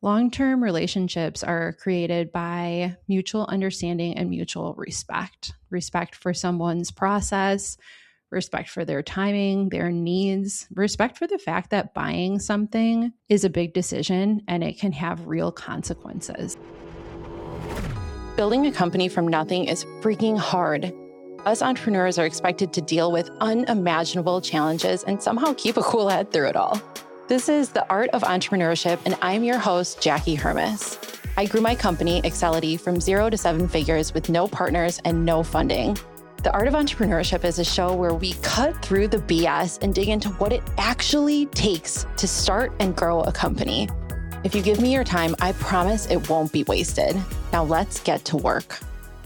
Long-term relationships are created by mutual understanding and mutual respect. Respect for someone's process, respect for their timing, their needs, respect for the fact that buying something is a big decision and it can have real consequences. Building a company from nothing is freaking hard. Us entrepreneurs are expected to deal with unimaginable challenges and somehow keep a cool head through it all. This is The Art of Entrepreneurship, and I'm your host, Jackie Hermes. I grew my company, Excelity, from 0 to 7 figures with no partners and no funding. The Art of Entrepreneurship is a show where we cut through the BS and dig into what it actually takes to start and grow a company. If you give me your time, I promise it won't be wasted. Now let's get to work.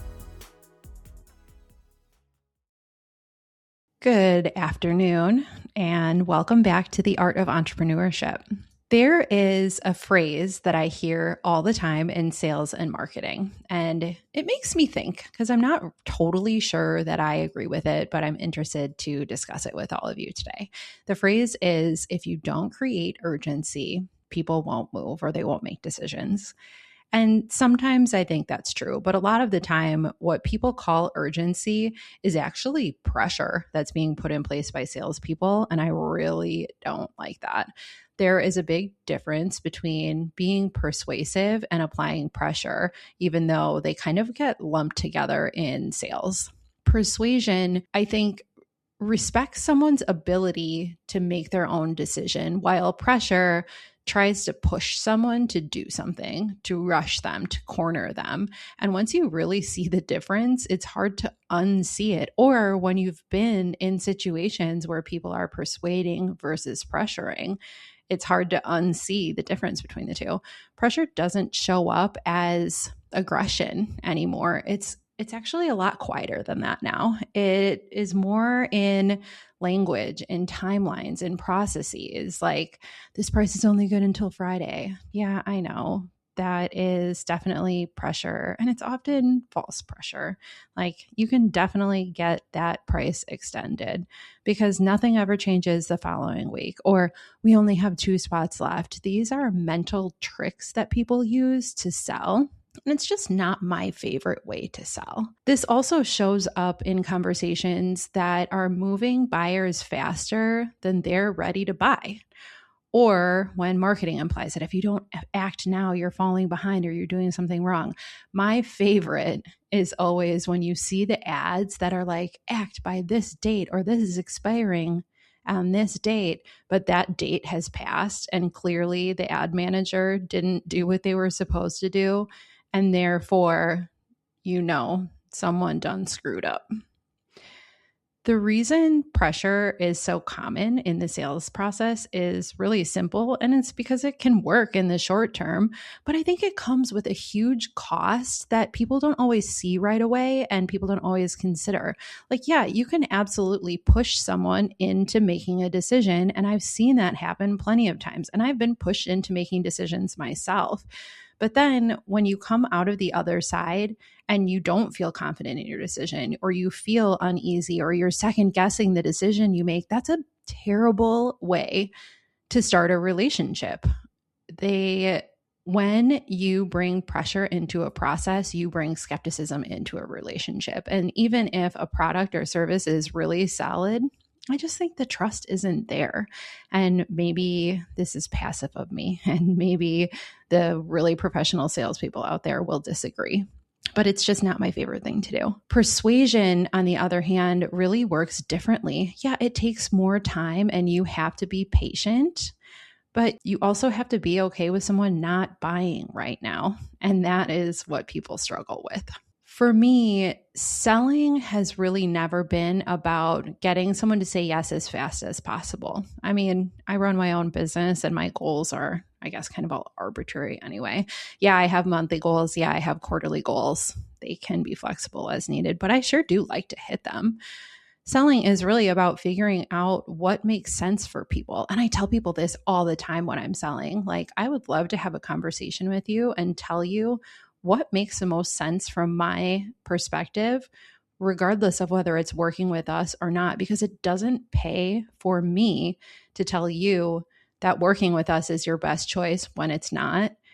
Good afternoon, and welcome back to The Art of Entrepreneurship. There is a phrase that I hear all the time in sales and marketing, and it makes me think because I'm not totally sure that I agree with it, but I'm interested to discuss it with all of you today. The phrase is, if you don't create urgency, people won't move or they won't make decisions. And sometimes I think that's true, but a lot of the time, what people call urgency is actually pressure that's being put in place by salespeople. And I really don't like that. There is a big difference between being persuasive and applying pressure, even though they kind of get lumped together in sales. Persuasion, I think, respects someone's ability to make their own decision, while pressure tries to push someone to do something, to rush them, to corner them. And once you really see the difference, it's hard to unsee it. Or when you've been in situations where people are persuading versus pressuring, it's hard to unsee the difference between the two. Pressure doesn't show up as aggression anymore. It's actually a lot quieter than that now. It is more in language, in timelines, in processes, like this price is only good until Friday. Yeah, I know. That is definitely pressure, and it's often false pressure. Like you can definitely get that price extended because nothing ever changes the following week, or we only have 2 spots left. These are mental tricks that people use to sell. And it's just not my favorite way to sell. This also shows up in conversations that are moving buyers faster than they're ready to buy. Or when marketing implies that if you don't act now, you're falling behind or you're doing something wrong. My favorite is always when you see the ads that are like, act by this date, or this is expiring on this date, but that date has passed and clearly the ad manager didn't do what they were supposed to do. And therefore, someone done screwed up. The reason pressure is so common in the sales process is really simple, and it's because it can work in the short term, but I think it comes with a huge cost that people don't always see right away and people don't always consider. Like, yeah, you can absolutely push someone into making a decision, and I've seen that happen plenty of times, and I've been pushed into making decisions myself. But then when you come out of the other side and you don't feel confident in your decision, or you feel uneasy, or you're second guessing the decision you make, that's a terrible way to start a relationship. When you bring pressure into a process, you bring skepticism into a relationship. And even if a product or service is really solid, I just think the trust isn't there. And maybe this is passive of me, and maybe the really professional salespeople out there will disagree, but it's just not my favorite thing to do. Persuasion, on the other hand, really works differently. Yeah, it takes more time and you have to be patient, but you also have to be okay with someone not buying right now. And that is what people struggle with. For me, selling has really never been about getting someone to say yes as fast as possible. I mean, I run my own business and my goals are, I guess, kind of all arbitrary anyway. Yeah, I have monthly goals. Yeah, I have quarterly goals. They can be flexible as needed, but I sure do like to hit them. Selling is really about figuring out what makes sense for people. And I tell people this all the time when I'm selling. Like, I would love to have a conversation with you and tell you what makes the most sense from my perspective, regardless of whether it's working with us or not, because it doesn't pay for me to tell you that working with us is your best choice when it's not.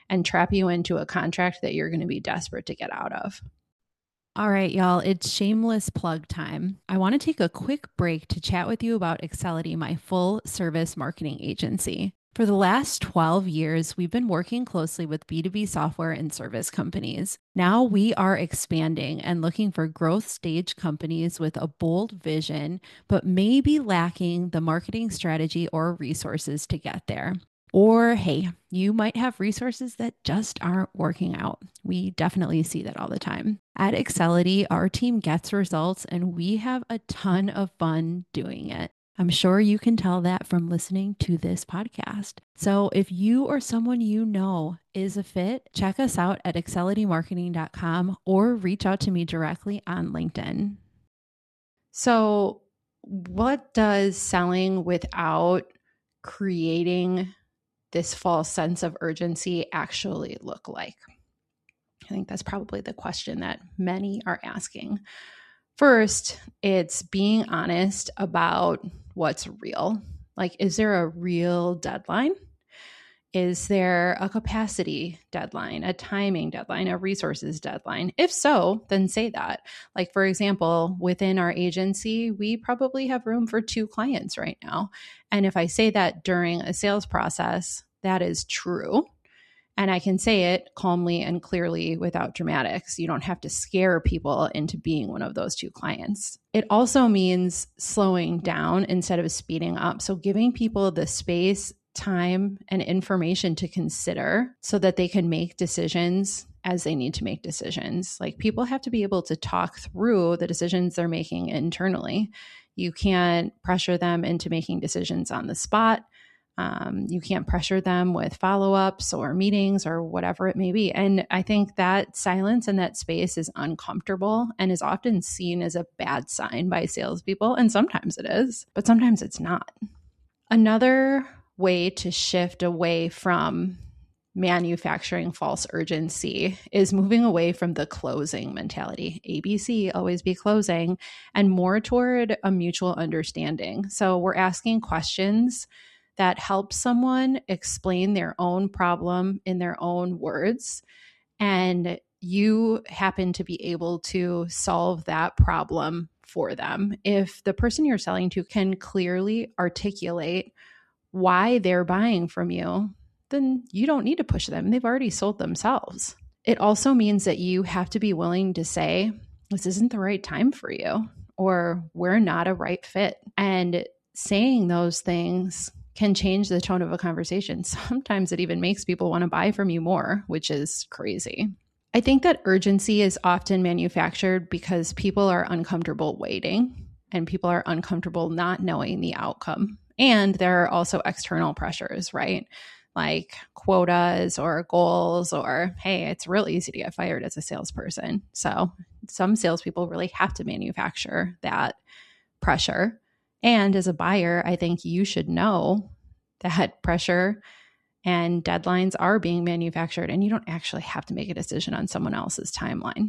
and trap you into a contract that you're going to be desperate to get out of. All right, y'all, it's shameless plug time. I want to take a quick break to chat with you about Excelity, my full service marketing agency. For the last 12 years, we've been working closely with B2B software and service companies. Now we are expanding and looking for growth stage companies with a bold vision, but maybe lacking the marketing strategy or resources to get there. Or, hey, you might have resources that just aren't working out. We definitely see that all the time. At Excelity, our team gets results and we have a ton of fun doing it. I'm sure you can tell that from listening to this podcast. So if you or someone you know is a fit, check us out at excelitymarketing.com or reach out to me directly on LinkedIn. So what does selling without creating this false sense of urgency actually look like? I think that's probably the question that many are asking. First, it's being honest about what's real. Like, is there a real deadline? Is there a capacity deadline, a timing deadline, a resources deadline? If so, then say that. Like, for example, within our agency, we probably have room for 2 clients right now. And if I say that during a sales process, that is true. And I can say it calmly and clearly without dramatics. You don't have to scare people into being one of those 2 clients. It also means slowing down instead of speeding up. So giving people the space, time, and information to consider so that they can make decisions as they need to make decisions. Like, people have to be able to talk through the decisions they're making internally. You can't pressure them into making decisions on the spot. You can't pressure them with follow-ups or meetings or whatever it may be. And I think that silence in that space is uncomfortable and is often seen as a bad sign by salespeople. And sometimes it is, but sometimes it's not. Another way to shift away from manufacturing false urgency is moving away from the closing mentality. ABC, always be closing, and more toward a mutual understanding. So we're asking questions that help someone explain their own problem in their own words, and you happen to be able to solve that problem for them. If the person you're selling to can clearly articulate why they're buying from you, then you don't need to push them. They've already sold themselves. It also means that you have to be willing to say, this isn't the right time for you, or we're not a right fit. And saying those things can change the tone of a conversation. Sometimes it even makes people want to buy from you more, which is crazy. I think that urgency is often manufactured because people are uncomfortable waiting and people are uncomfortable not knowing the outcome. And there are also external pressures, right? Like quotas or goals, or, hey, it's real easy to get fired as a salesperson. So some salespeople really have to manufacture that pressure. And as a buyer, I think you should know that pressure and deadlines are being manufactured, and you don't actually have to make a decision on someone else's timeline.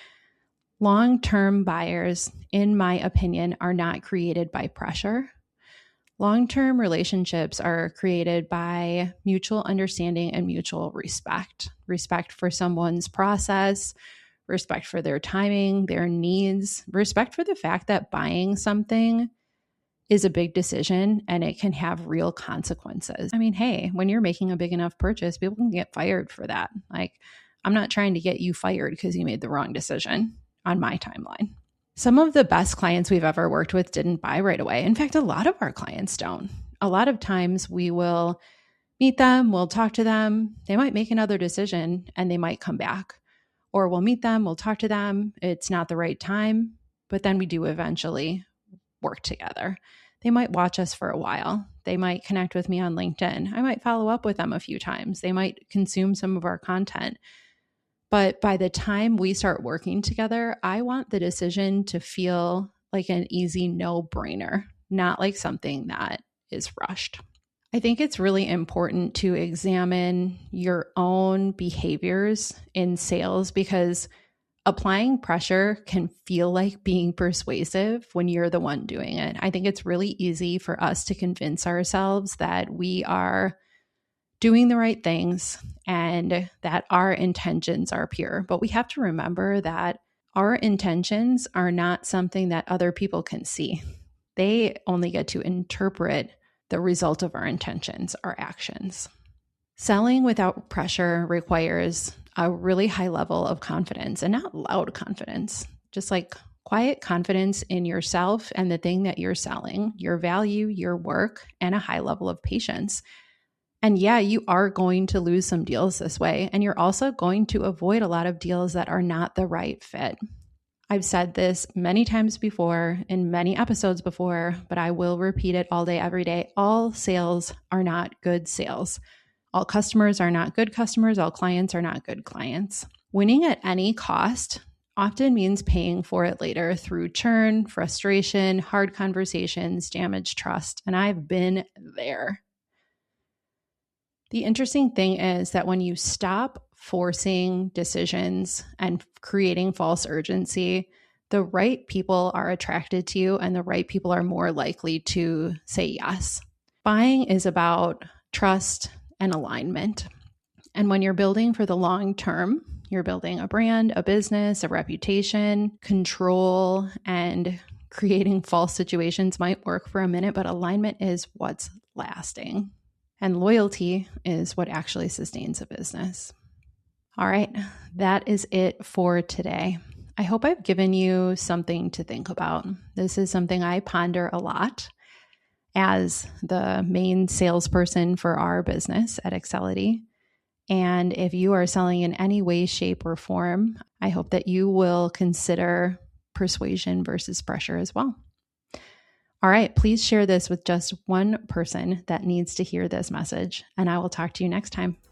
Long-term buyers, in my opinion, are not created by pressure. Long-term relationships are created by mutual understanding and mutual respect. Respect for someone's process, respect for their timing, their needs, respect for the fact that buying something is a big decision and it can have real consequences. I mean, hey, when you're making a big enough purchase, people can get fired for that. Like, I'm not trying to get you fired because you made the wrong decision on my timeline. Some of the best clients we've ever worked with didn't buy right away. In fact, a lot of our clients don't. A lot of times we will meet them, we'll talk to them, they might make another decision and they might come back. Or we'll meet them, we'll talk to them, it's not the right time, but then we do eventually work together. They might watch us for a while. They might connect with me on LinkedIn. I might follow up with them a few times. They might consume some of our content. But by the time we start working together, I want the decision to feel like an easy no-brainer, not like something that is rushed. I think it's really important to examine your own behaviors in sales, because applying pressure can feel like being persuasive when you're the one doing it. I think it's really easy for us to convince ourselves that we are doing the right things and that our intentions are pure. But we have to remember that our intentions are not something that other people can see. They only get to interpret the result of our intentions, our actions. Selling without pressure requires a really high level of confidence, and not loud confidence, just like quiet confidence in yourself and the thing that you're selling, your value, your work, and a high level of patience. And yeah, you are going to lose some deals this way, and you're also going to avoid a lot of deals that are not the right fit. I've said this many times before in many episodes before, but I will repeat it all day, every day. All sales are not good sales. All customers are not good customers. All clients are not good clients. Winning at any cost often means paying for it later through churn, frustration, hard conversations, damaged trust. And I've been there. The interesting thing is that when you stop forcing decisions and creating false urgency, the right people are attracted to you and the right people are more likely to say yes. Buying is about trust and alignment. And when you're building for the long term, you're building a brand, a business, a reputation, control, and creating false situations might work for a minute, but alignment is what's lasting. And loyalty is what actually sustains a business. All right, that is it for today. I hope I've given you something to think about. This is something I ponder a lot as the main salesperson for our business at Excelity. And if you are selling in any way, shape, or form, I hope that you will consider persuasion versus pressure as well. All right, please share this with just one person that needs to hear this message, and I will talk to you next time.